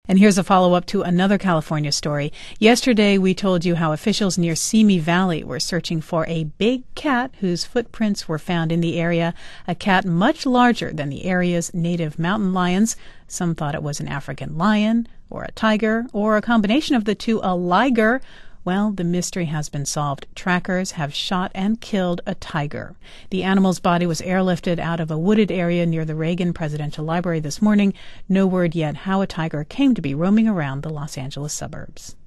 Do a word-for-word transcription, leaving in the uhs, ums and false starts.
And here's a follow-up to another California story. Yesterday, we told you how officials near Simi Valley were searching for a big cat whose footprints were found in the area, a cat much larger than the area's native mountain lions. Some thought it was an African lion or a tiger or a combination of the two, a liger. Well, the mystery has been solved. Trackers have shot and killed a tiger. The animal's body was airlifted out of a wooded area near the Reagan Presidential Library this morning. No word yet how a tiger came to be roaming around the Los Angeles suburbs.